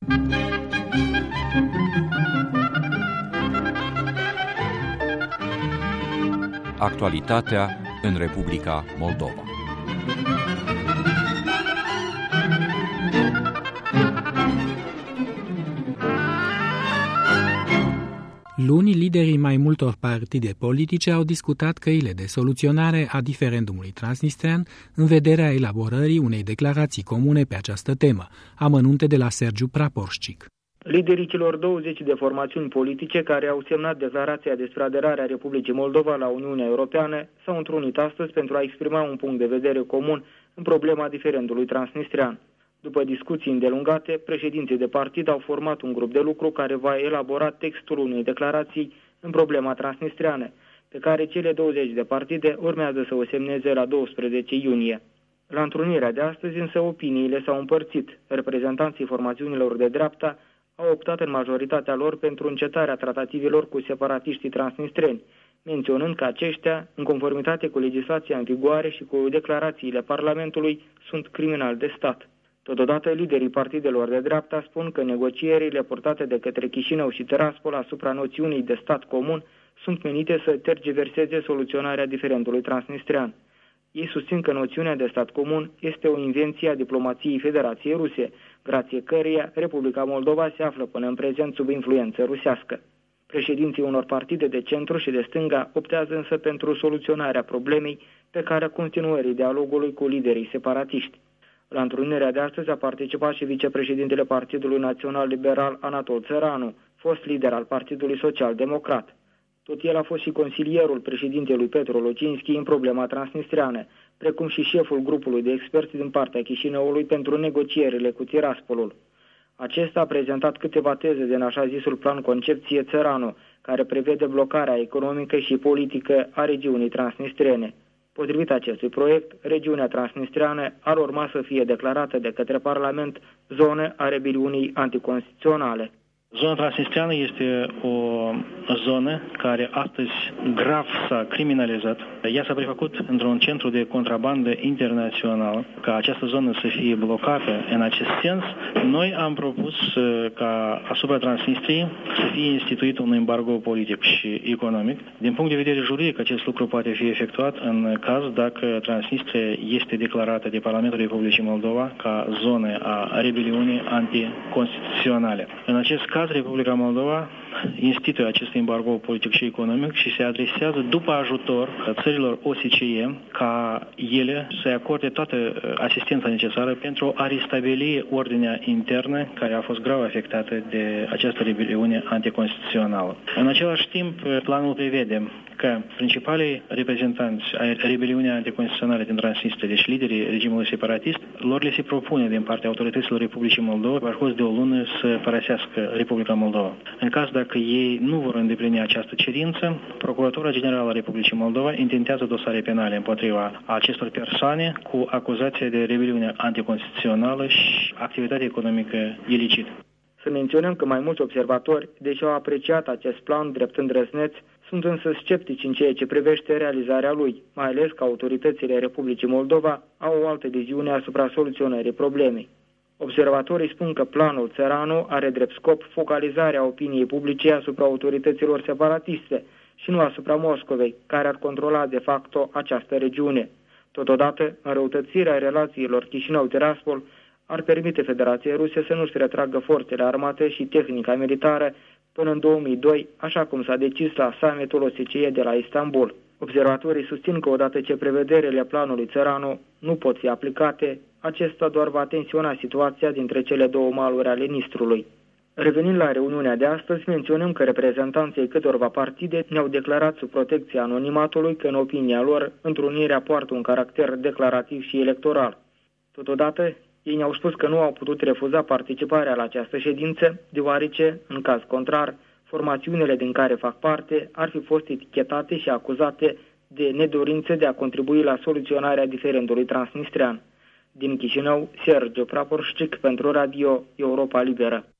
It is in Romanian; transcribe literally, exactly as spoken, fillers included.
Actualitatea în Republica Moldova. Luni, liderii mai multor partide politice au discutat căile de soluționare a diferendumului transnistrean în vederea elaborării unei declarații comune pe această temă. Amănunte de la Sergiu Praporșcic. Liderii celor douăzeci de formațiuni politice care au semnat declarația despre aderarea Republicii Moldova la Uniunea Europeană s-au întrunit astăzi pentru a exprima un punct de vedere comun în problema diferendului transnistrean. După discuții îndelungate, președinții de partid au format un grup de lucru care va elabora textul unei declarații în problema transnistreană, pe care cele douăzeci de partide urmează să o semneze la doisprezece iunie. La întrunirea de astăzi însă opiniile s-au împărțit. Reprezentanții formațiunilor de dreapta au optat în majoritatea lor pentru încetarea tratativelor cu separatiștii transnistreni, menționând că aceștia, în conformitate cu legislația în vigoare și cu declarațiile Parlamentului, sunt criminali de stat. Totodată, liderii partidelor de dreapta spun că negocierile purtate de către Chișinău și Tiraspol asupra noțiunii de stat comun sunt menite să tergiverseze soluționarea diferendului transnistrean. Ei susțin că noțiunea de stat comun este o invenție a diplomației Federației Ruse, grație căreia Republica Moldova se află până în prezent sub influență rusească. Președinții unor partide de centru și de stânga optează însă pentru soluționarea problemei pe care continuării dialogului cu liderii separatiști. La întrunirea de astăzi a participat și vicepreședintele Partidului Național Liberal Anatol Țăranu, fost lider al Partidului Social Democrat. Tot el a fost și consilierul președintelui Petru Locinski în problema transnistreană, precum și șeful grupului de experți din partea Chișinăului pentru negocierile cu Tiraspolul. Acesta a prezentat câteva teze din așa zisul plan concepție Țăranu, care prevede blocarea economică și politică a regiunii transnistrene. Potrivit acestui proiect, regiunea transnistreană ar urma să fie declarată de către Parlament zonă a rebeliunii anticonstituționale. Zona transnistreană este o zonă care astăzi grav s-a criminalizat. Ea s-a prefăcut într-un centru de contrabandă internațională. Ca această zonă să fie blocată în acest sens, noi am propus ca asupra Transnistriei să fie instituit un embargo politic și economic. Din punct de vedere juridic, acest lucru poate fi efectuat în caz dacă Transnistria este declarată de Parlamentul Republicii Moldova ca zonă a rebeliunii anticonstituționale. În acest caz, Republica Moldova instituie acest embargo politic și economic și se adresează după ajutor țărilor O S C E ca ele să acorde toată asistența necesară pentru a restabili ordinea internă care a fost grav afectată de această rebeliune anticonstituțională. În același timp, planul prevede că principalii reprezentanți ai rebeliunii anticonstituționale din Transnistria, deci liderii regimului separatist, lor le se propune din partea autorităților Republicii Moldova, pe parcurs de o lună, să părăsească Republica Moldova. În caz dacă ei nu vor îndeplini această cerință, Procuratura Generală a Republicii Moldova intentează dosare penale împotriva acestor persoane cu acuzația de rebeliune anticonstituțională și activitate economică ilicită. Să menționăm că mai mulți observatori, deși au apreciat acest plan drept îndrăzneț, sunt însă sceptici în ceea ce privește realizarea lui, mai ales că autoritățile Republicii Moldova au o altă viziune asupra soluționării problemei. Observatorii spun că planul Țăranu are drept scop focalizarea opiniei publice asupra autorităților separatiste și nu asupra Moscovei, care ar controla de facto această regiune. Totodată, înrăutățirea relațiilor Chișinău-Tiraspol ar permite Federației Ruse să nu-și retragă forțele armate și tehnica militară până în două mii doi, așa cum s-a decis la summitul O S C E de la Istanbul. Observatorii susțin că odată ce prevederile planului Țăranu nu pot fi aplicate, acesta doar va tensiona situația dintre cele două maluri ale Nistrului. Revenind la reuniunea de astăzi, menționăm că reprezentanții câtorva partide ne-au declarat sub protecția anonimatului că, în opinia lor, întrunirea poartă un caracter declarativ și electoral. Totodată, ei ne-au spus că nu au putut refuza participarea la această ședință, deoarece, în caz contrar, formațiunile din care fac parte ar fi fost etichetate și acuzate de nedorință de a contribui la soluționarea diferendului transnistrean. Din Chișinău, Sergiu Praporșcic pentru Radio Europa Liberă.